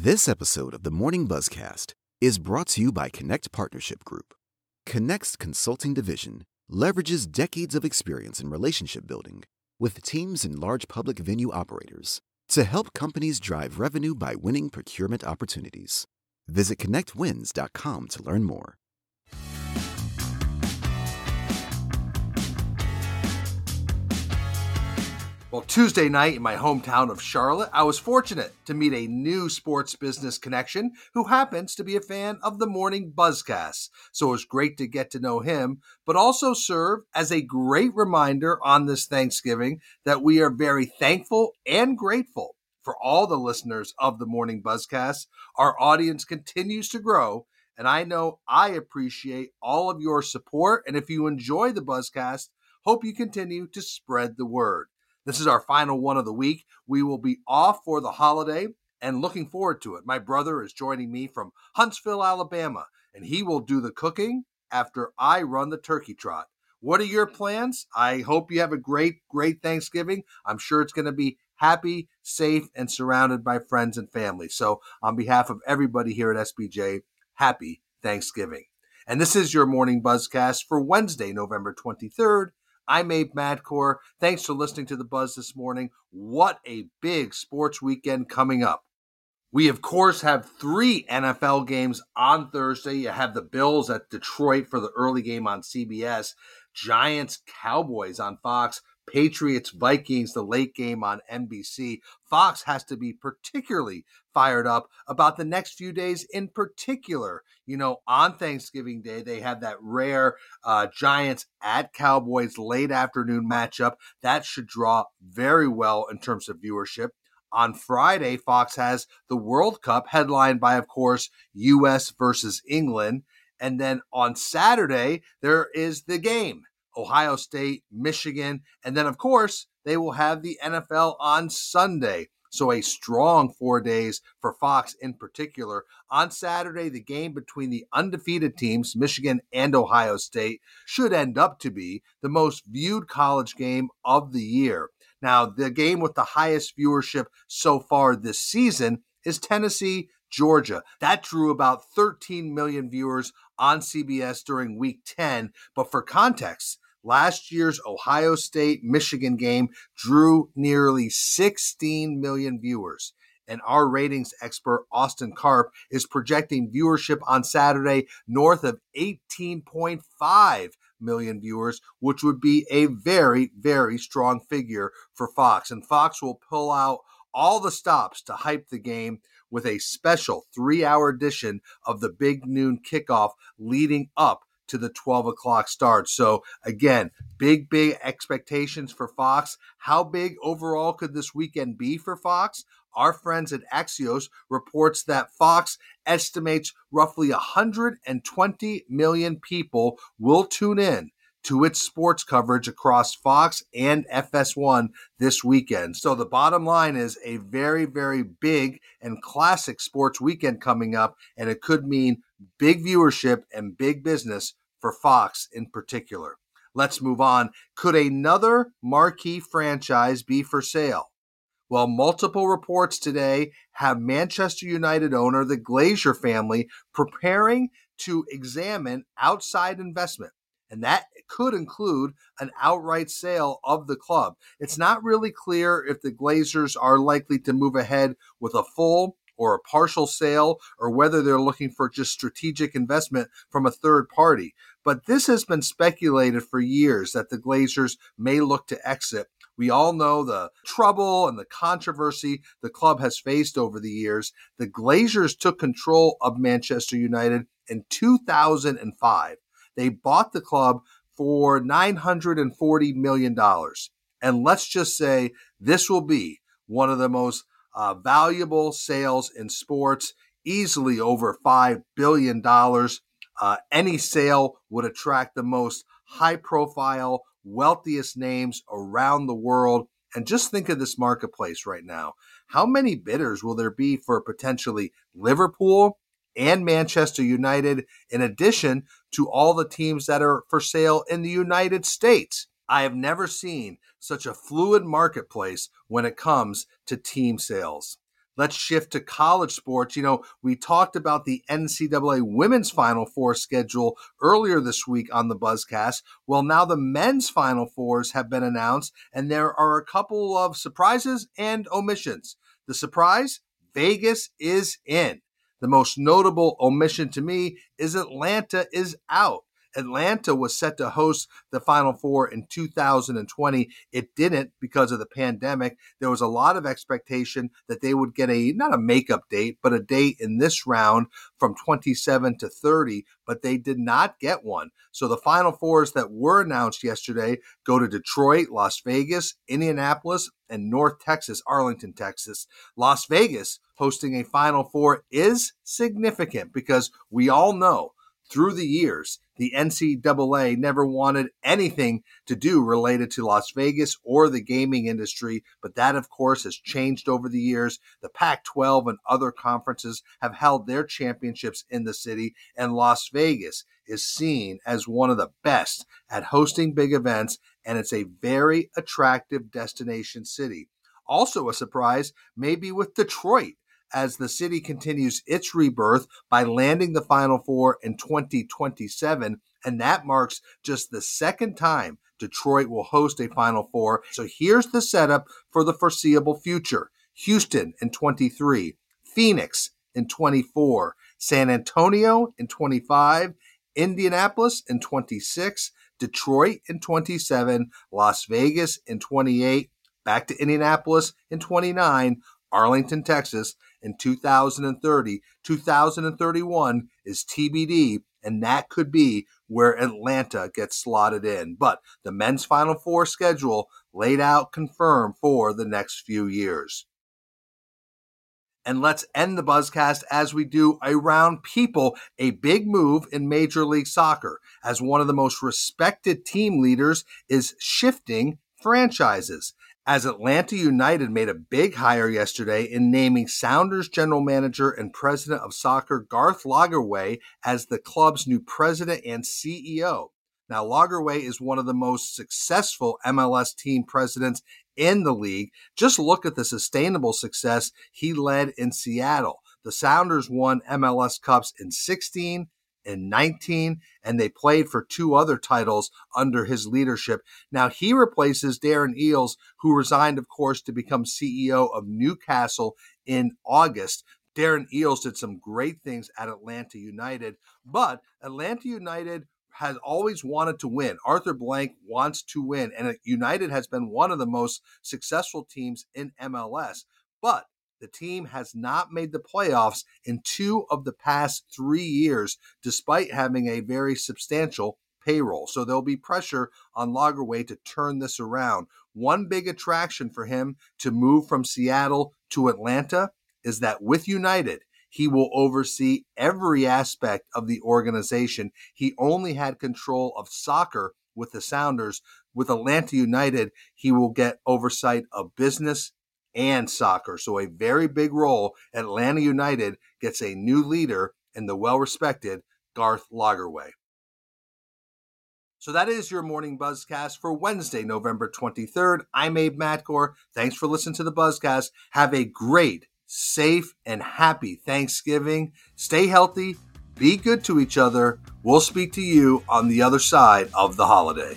This episode of the Morning Buzzcast is brought to you by Connect Partnership Group. Connect's consulting division leverages decades of experience in relationship building with teams and large public venue operators to help companies drive revenue by winning procurement opportunities. Visit connectwins.com to learn more. Well, Tuesday night in my hometown of Charlotte, I was fortunate to meet a new sports business connection who happens to be a fan of the Morning Buzzcast. So it was great to get to know him, but also serve as a great reminder on this Thanksgiving that we are very thankful and grateful for all the listeners of the Morning Buzzcast. Our audience continues to grow, and I know I appreciate all of your support. And if you enjoy the Buzzcast, hope you continue to spread the word. This is our final one of the week. We will be off for the holiday and looking forward to it. My brother is joining me from Huntsville, Alabama, and he will do the cooking after I run the turkey trot. What are your plans? I hope you have a great Thanksgiving. I'm sure it's going to be happy, safe, and surrounded by friends and family. So on behalf of everybody here at SBJ, happy Thanksgiving. And this is your Morning Buzzcast for Wednesday, November 23rd. I'm Abe Madcore. Thanks for listening to The Buzz this morning. What a big sports weekend coming up. We, of course, have 3 NFL games on Thursday. You have the Bills at Detroit for the early game on CBS, Giants, Cowboys on Fox, Patriots, Vikings, the late game on NBC. Fox has to be particularly fired up about the next few days in particular. You know, on Thanksgiving Day, they have that rare Giants at Cowboys late afternoon matchup. That should draw very well in terms of viewership. On Friday, Fox has the World Cup headlined by, of course, U.S. versus England. And then on Saturday, there is the game, Ohio State, Michigan. And then, of course, they will have the NFL on Sunday. So a strong 4 days for Fox in particular. On Saturday, the game between the undefeated teams, Michigan and Ohio State, should end up to be the most viewed college game of the year. Now, the game with the highest viewership so far this season is Tennessee, Georgia. That drew about 13 million viewers on CBS during Week 10. But for context, last year's Ohio State-Michigan game drew nearly 16 million viewers. And our ratings expert, Austin Karp, is projecting viewership on Saturday north of 18.5 million viewers, which would be a very, very strong figure for Fox. And Fox will pull out all the stops to hype the game with a special 3-hour edition of the big noon kickoff leading up to the 12 o'clock start. So again, big expectations for Fox. How big overall could this weekend be for Fox? Our friends at Axios reports that Fox estimates roughly 120 million people will tune in to its sports coverage across Fox and FS1 this weekend. So the bottom line is a very, very big and classic sports weekend coming up, and it could mean big viewership and big business for Fox in particular. Let's move on. Could another marquee franchise be for sale? Well, multiple reports today have Manchester United owner, the Glazer family, preparing to examine outside investment. And that could include an outright sale of the club. It's not really clear if the Glazers are likely to move ahead with a full or a partial sale, or whether they're looking for just strategic investment from a third party. But this has been speculated for years that the Glazers may look to exit. We all know the trouble and the controversy the club has faced over the years. The Glazers took control of Manchester United in 2005. They bought the club for $940 million. And let's just say this will be one of the most valuable sales in sports, easily over $5 billion. Any sale would attract the most high-profile, wealthiest names around the world. And just think of this marketplace right now. How many bidders will there be for potentially Liverpool and Manchester United, in addition to all the teams that are for sale in the United States? I have never seen such a fluid marketplace when it comes to team sales. Let's shift to college sports. We talked about the NCAA Women's Final Four schedule earlier this week on the Buzzcast. Well, now the men's Final Fours have been announced, and there are a couple of surprises and omissions. The surprise, Vegas is in. The most notable omission to me is Atlanta is out. Atlanta was set to host the Final Four in 2020. It didn't because of the pandemic. There was a lot of expectation that they would get not a makeup date, but a date in this round from 27 to 30, but they did not get one. So the Final Fours that were announced yesterday go to Detroit, Las Vegas, Indianapolis, and North Texas, Arlington, Texas. Las Vegas hosting a Final Four is significant because we all know through the years, the NCAA never wanted anything to do related to Las Vegas or the gaming industry, but that, of course, has changed over the years. The Pac-12 and other conferences have held their championships in the city, and Las Vegas is seen as one of the best at hosting big events, and it's a very attractive destination city. Also a surprise, maybe with Detroit, as the city continues its rebirth by landing the Final Four in 2027, and that marks just the second time Detroit will host a Final Four. So here's the setup for the foreseeable future. Houston in 23, Phoenix in 24, San Antonio in 25, Indianapolis in 26, Detroit in 27, Las Vegas in 28, back to Indianapolis in 29, Arlington, Texas in 2030. 2031 is TBD, and that could be where Atlanta gets slotted in. But the men's Final Four schedule laid out confirmed for the next few years. And let's end the Buzzcast as we do around people, a big move in Major League Soccer, as one of the most respected team leaders is shifting franchises. As Atlanta United made a big hire yesterday in naming Sounders general manager and president of soccer Garth Lagerwey as the club's new president and CEO. Now, Lagerwey is one of the most successful MLS team presidents in the league. Just look at the sustainable success he led in Seattle. The Sounders won MLS Cups in 16 and 19, and they played for 2 other titles under his leadership. Now he replaces Darren Eales, who resigned, of course, to become CEO of Newcastle in August. Darren Eales did some great things at Atlanta United, but Atlanta United has always wanted to win. Arthur Blank wants to win, and United has been one of the most successful teams in MLS. But the team has not made the playoffs in 2 of the past 3 years, despite having a very substantial payroll. So there'll be pressure on Lagerwey to turn this around. One big attraction for him to move from Seattle to Atlanta is that with United, he will oversee every aspect of the organization. He only had control of soccer with the Sounders. With Atlanta United, he will get oversight of business and soccer. So a very big role. Atlanta United gets a new leader in the well-respected Garth Lagerwey. So that is your morning Buzzcast for Wednesday, November 23rd. I'm Abe Matgore. Thanks for listening to the Buzzcast. Have a great, safe, and happy Thanksgiving. Stay healthy. Be good to each other. We'll speak to you on the other side of the holiday.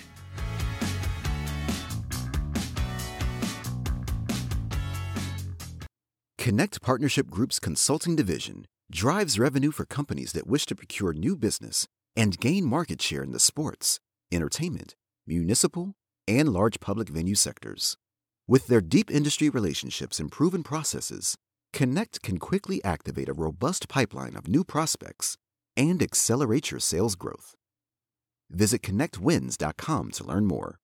Connect Partnership Group's consulting division drives revenue for companies that wish to procure new business and gain market share in the sports, entertainment, municipal, and large public venue sectors. With their deep industry relationships and proven processes, Connect can quickly activate a robust pipeline of new prospects and accelerate your sales growth. Visit connectwins.com to learn more.